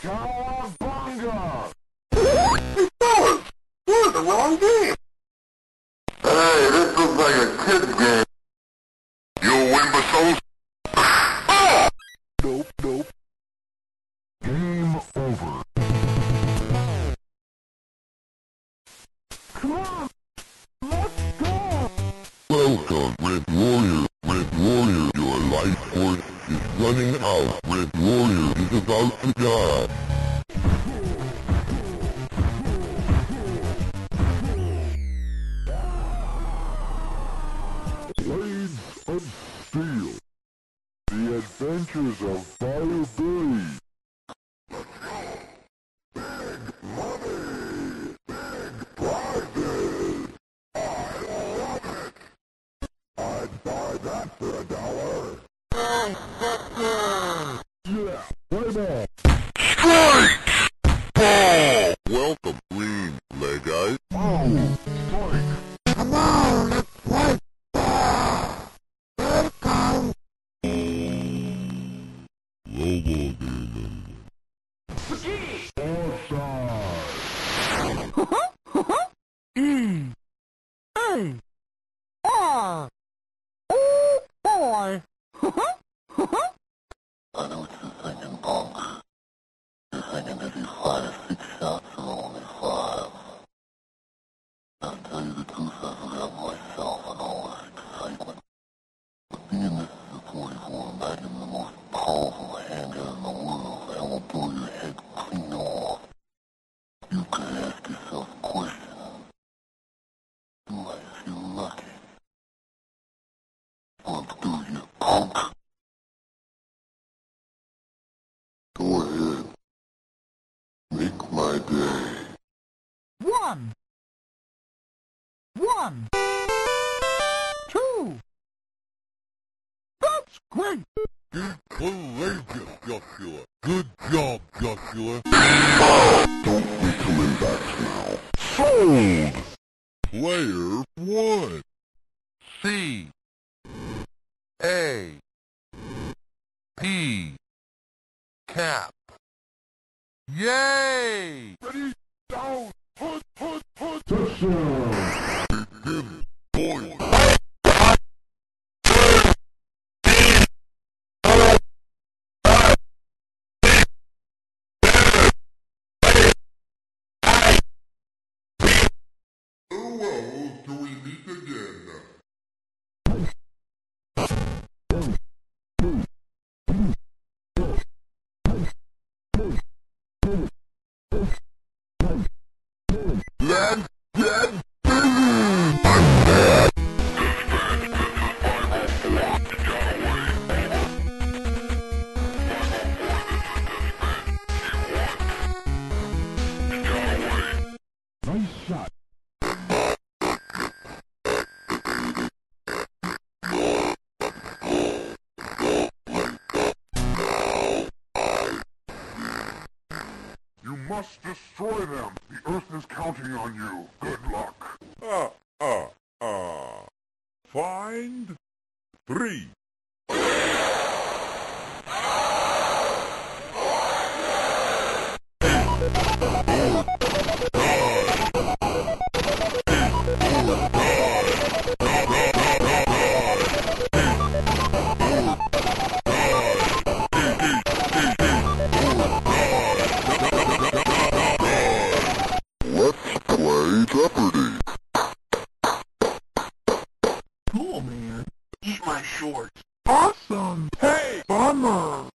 Cowabunga! Hey, fellas! We're in the wrong game! Hey, this looks like a kid's game. You imbeciles! Oh! Nope. Game over. Come on! Let's go! Welcome, Red Warrior. Red Warrior, your life force is running out. Red Warrior is about to die. Blades of Steel. The Adventures of Fire Billy. Big money! Big prizes! I love it! I'd buy that for $1. Yeah, play ball! Strike! Ball! Welcome, Green Leg Guy. Oh, strike! Come on, let's play ball! Let's go! Offside! Boy. I'll tell you the truth about myself and all that excitement. But being this is a 24, imagine the most powerful hand in the world that will blow your head clean off. You could ask yourself a question. Do I feel lucky? Or do you punk? Go ahead. Make my day. One, 2. That's great. Good courageous, Joshua. Good job, Joshua. Don't be coming back now. Sold! Player 1. C. A. P. Cap. Yay! Ready, down, put! Touchdown! Begin point. Well, till we meet again. Let's get Nice shot! You must destroy them! The Earth is counting on you. Good luck. Find 3. Let's play Jeopardy! Cool, man. Eat my shorts. Awesome! Hey, bummer!